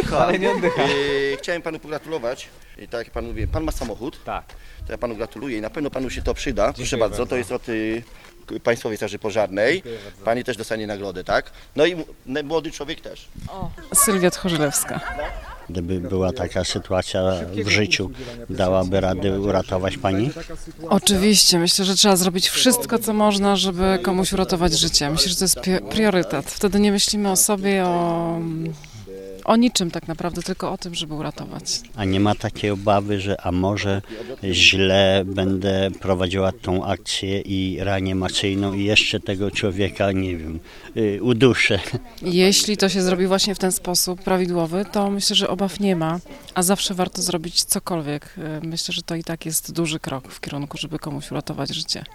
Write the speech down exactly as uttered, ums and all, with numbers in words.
oddycha. Ale nie oddycha. Yy, chciałem panu pogratulować. Yy, tak jak pan mówi, pan ma samochód. Tak. To ja panu gratuluję i na pewno panu się to przyda. Proszę Dziękuję bardzo, bardzo. to jest od y, Państwowej Straży Pożarnej. bardzo. Pani też dostanie nagrodę, tak? No i m- młody człowiek też. Sylwia Tchorzylewska. Gdyby była taka sytuacja w życiu, dałaby radę uratować pani? Oczywiście, myślę, że trzeba zrobić wszystko, co można, żeby komuś uratować życie. Myślę, że to jest pi- priorytet. Wtedy nie myślimy o sobie, o, o niczym tak naprawdę, tylko o tym, żeby uratować. A nie ma takiej obawy, że a może źle będę prowadziła tą akcję i reanimacyjną i jeszcze tego człowieka, nie wiem, y, uduszę. Jeśli to się zrobi właśnie w ten sposób prawidłowy, to myślę, że obaw nie ma, a zawsze warto zrobić cokolwiek. Myślę, że to i tak jest duży krok w kierunku, żeby komuś uratować życie.